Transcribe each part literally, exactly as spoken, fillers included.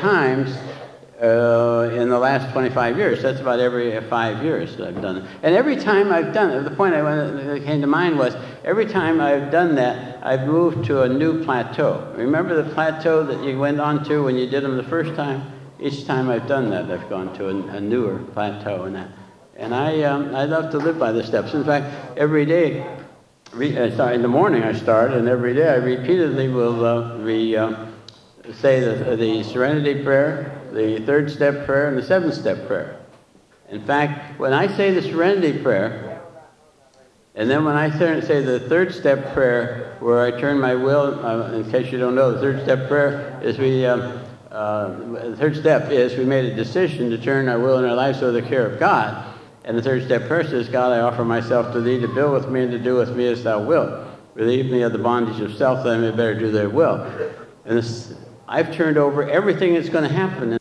times uh, in the last twenty-five years. That's about every five years that I've done it. And every time I've done it, the point I went, that came to mind was, every time I've done that, I've moved to a new plateau. Remember the plateau that you went on to when you did them the first time? Each time I've done that, I've gone to a, a newer plateau in that. And I, um, I love to live by the steps. In fact, every day, re, uh, sorry, in the morning I start, and every day I repeatedly will uh, re, uh, say the, the Serenity Prayer, the third step prayer, and the seventh step prayer. In fact, when I say the Serenity Prayer, and then when I say the third step prayer, where I turn my will, uh, in case you don't know, the third step prayer is we, um, uh, the third step is we made a decision to turn our will and our lives over to the care of God. And the third step prayer says, God, I offer myself to thee to build with me and to do with me as thou wilt. Relieve me of the bondage of self that I may better do thy will. And this, I've turned over everything that's going to happen.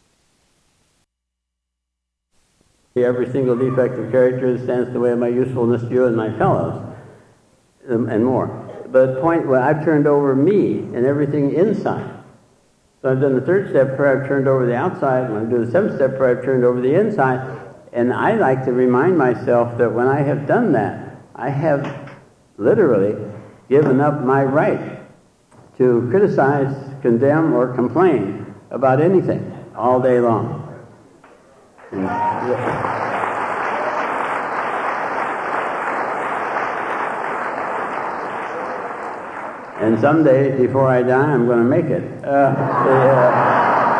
Every single defect of character that stands in the way of my usefulness to you and my fellows, um, and more. But the point where I've turned over me and everything inside. So I've done the third step prayer, I've turned over the outside. When I do the seventh step prayer, I've turned over the inside. And I like to remind myself that when I have done that, I have literally given up my right to criticize, condemn, or complain about anything all day long. And, and someday, before I die, I'm going to make it. Uh, uh,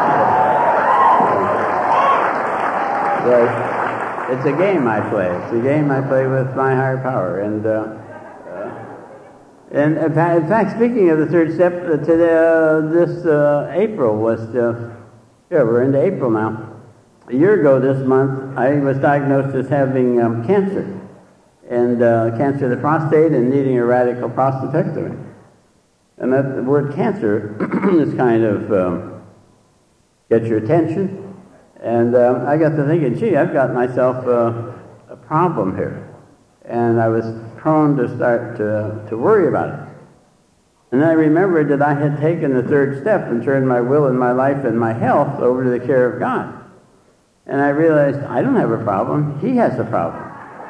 but, it's a game I play. It's a game I play with my higher power. And, uh, uh, and in fact, in fact, speaking of the third step, uh, today, uh, this uh, April was, uh, yeah, we're into April now. A year ago this month, I was diagnosed as having um, cancer, and uh, cancer of the prostate and needing a radical prostatectomy. And that the word cancer is kind of um, gets your attention. And um, I got to thinking, gee, I've got myself uh, a problem here. And I was prone to start to, to worry about it. And then I remembered that I had taken the third step and turned my will and my life and my health over to the care of God. And I realized, I don't have a problem, he has a problem.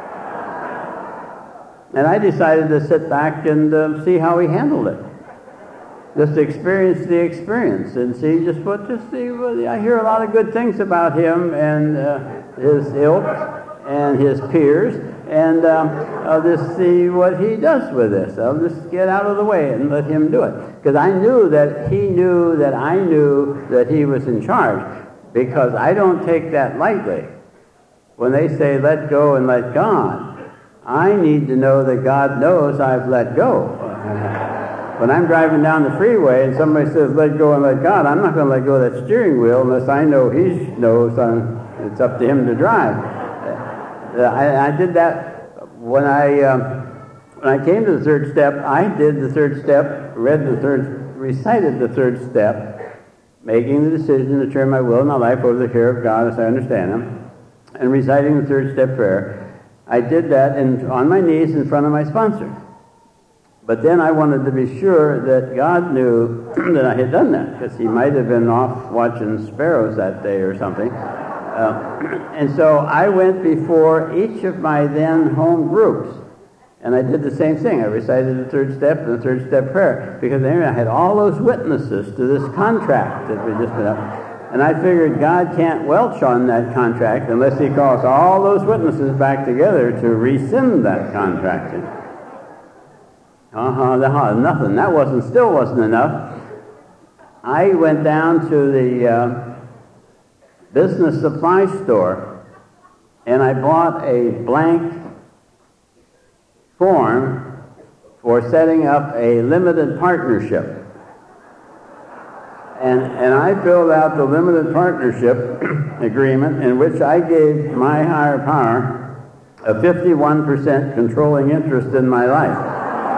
And I decided to sit back and uh, see how he handled it. Just experience the experience and see just what, just see what, I hear a lot of good things about him and uh, his ilk and his peers, and um, I'll just see what he does with this. I'll just get out of the way and let him do it. Because I knew that he knew that I knew that he was in charge, because I don't take that lightly. When they say let go and let God, I need to know that God knows I've let go. When I'm driving down the freeway and somebody says, let go and let God, I'm not going to let go of that steering wheel unless I know he knows I'm, it's up to him to drive. Uh, I, I did that when I, um, when I came to the third step. I did the third step, read the third, recited the third step, making the decision to turn my will and my life over to the care of God as I understand him, and reciting the third step prayer. I did that in, on my knees in front of my sponsor. But then I wanted to be sure that God knew that I had done that, because he might have been off watching sparrows that day or something. Uh, and so I went before each of my then home groups, and I did the same thing. I recited the third step and the third step prayer, because anyway, I had all those witnesses to this contract that we just put up. And I figured God can't welch on that contract unless he calls all those witnesses back together to rescind that contract. Uh-huh, nothing. That wasn't, still wasn't enough. I went down to the uh, business supply store and I bought a blank form for setting up a limited partnership. And, and I filled out the limited partnership agreement in which I gave my higher power a fifty-one percent controlling interest in my life.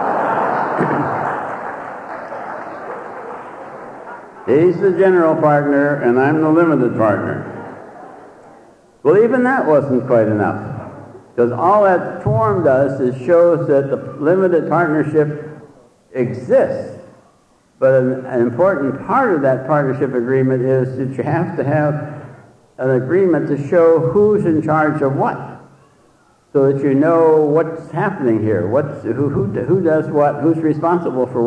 He's the general partner, and I'm the limited partner. Well, even that wasn't quite enough, because all that form does is shows that the limited partnership exists, But an, an important part of that partnership agreement is that you have to have an agreement to show who's in charge of what, so that you know what's happening here, what's, who, who, who does what, who's responsible for what.